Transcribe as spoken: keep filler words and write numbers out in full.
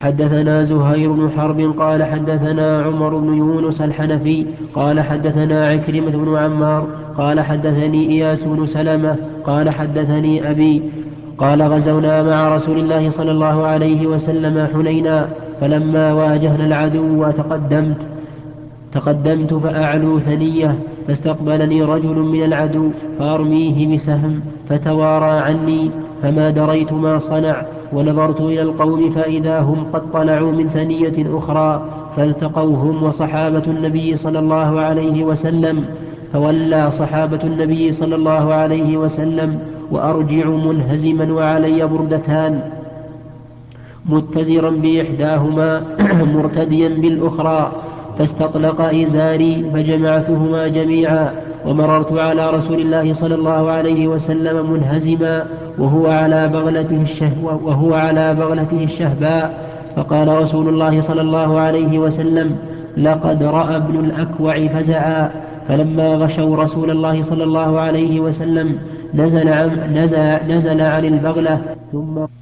حدثنا زهير بن حرب قال حدثنا عمر بن يونس الحنفي قال حدثنا عكرمة بن عمار قال حدثني إياس بن سلمة قال حدثني أبي قال غزونا مع رسول الله صلى الله عليه وسلم حنينا، فلما واجهنا العدو تقدمت تقدمت فأعلو ثنية، فاستقبلني رجل من العدو فأرميه بسهم فتوارى عني، فما دريت ما صنع، ونظرت إلى القوم فإذا هم قد طلعوا من ثنية أخرى، فالتقوا هم وصحابة النبي صلى الله عليه وسلم، فولى صحابة النبي صلى الله عليه وسلم وأرجع منهزما وعلي بردتان متزرا بإحداهما مرتديا بالأخرى، فاستطلق إزاري فجمعتهما جميعا، ومررت على رسول الله صلى الله عليه وسلم منهزما وهو على بغلته, الشه وهو على بغلته الشهباء، فقال رسول الله صلى الله عليه وسلم: لقد رأى ابن الأكوع فزعا. فلما غشوا رسول الله صلى الله عليه وسلم نزل عن, نزل, نزل عن البغلة ثم